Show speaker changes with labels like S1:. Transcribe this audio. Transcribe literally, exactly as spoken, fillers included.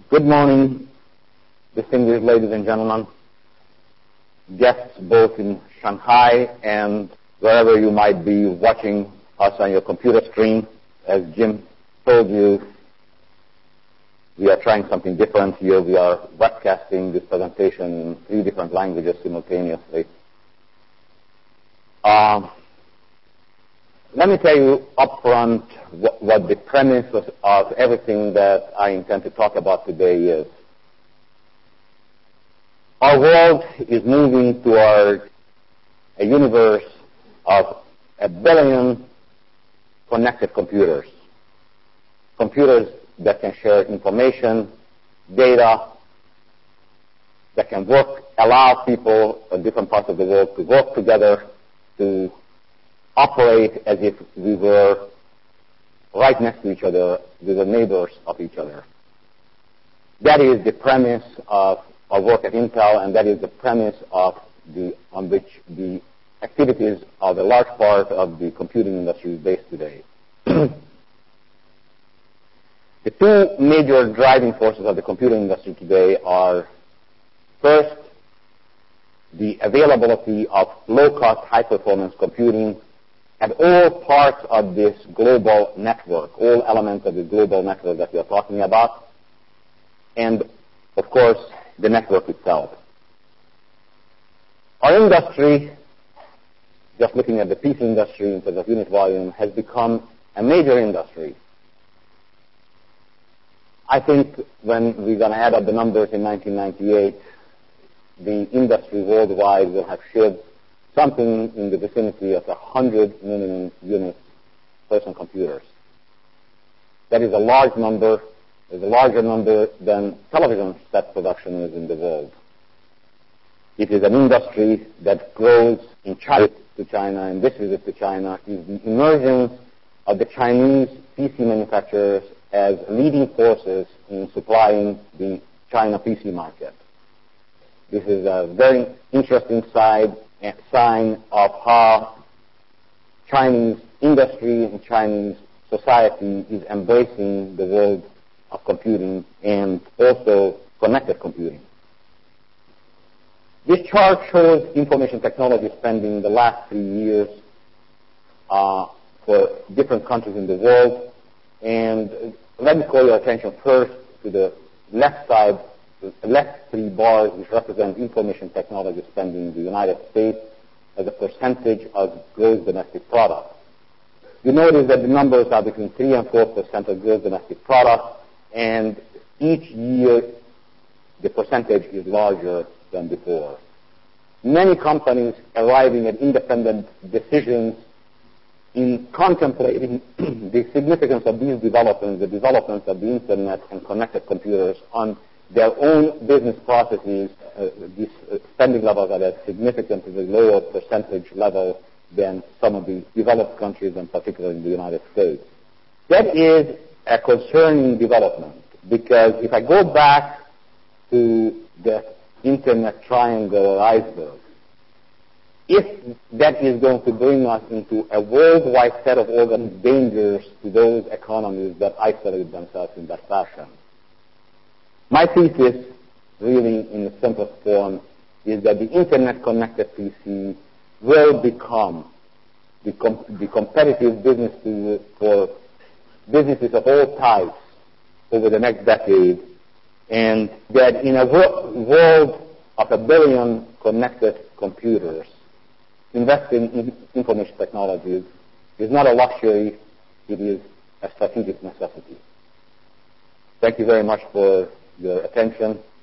S1: Good morning, distinguished ladies and gentlemen, guests both in Shanghai and wherever you might be watching us on your computer screen. As Jim told you, we are trying something different here. We are webcasting this presentation in three different languages simultaneously. Uh, let me tell you up front what, what the premise of, of everything that I intend to talk about today is. Our world is moving toward a universe of a billion connected computers. Computers that can share information, data, that can work, allow people in different parts of the world to work together, to operate as if we were right next to each other, we were neighbors of each other. That is the premise of our work at Intel, and that is the premise of the, on which the activities of a large part of the computing industry is based today. The two major driving forces of the computing industry today are, first, the availability of low-cost, high-performance computing at all parts of this global network, all elements of the global network that we are talking about, and, of course, the network itself. Our industry, just looking at the P C industry in terms of unit volume, has become a major industry. I think when we're going to add up the numbers in nineteen ninety-eight, the industry worldwide will have shipped something in the vicinity of one hundred million units personal computers. That is a large number. It's a larger number than television set production is in the world. It is an industry that grows in China to China, and this visit to China is the emergence of the Chinese P C manufacturers as leading forces in supplying the China P C market. This is a very interesting side, a sign of how Chinese industry and Chinese society is embracing the world of computing and also connected computing. This chart shows information technology spending in the last three years uh, for different countries in the world. And let me call your attention first to the left side, the left three bars, which represent information technology spending in the United States as a percentage of gross domestic product. You notice that the numbers are between three and four percent of gross domestic product, and each year the percentage is larger than before. Many companies arriving at independent decisions in contemplating the significance of these developments, the developments of the Internet and connected computers on their own business processes. Uh, these uh, spending levels are at significantly lower percentage level than some of the developed countries, and particularly in the United States. That is a concerning development, because if I go back to the Internet triangle or iceberg, if that is going to bring us into a worldwide set of organ dangers to those economies that isolate themselves in that fashion. My thesis, really in the simplest form, is that the Internet-connected P C will become the, com- the competitive business tool for businesses of all types over the next decade, and that in a wor- world of a billion connected computers, investing in information technologies is not a luxury, it is a strategic necessity. Thank you very much for your attention.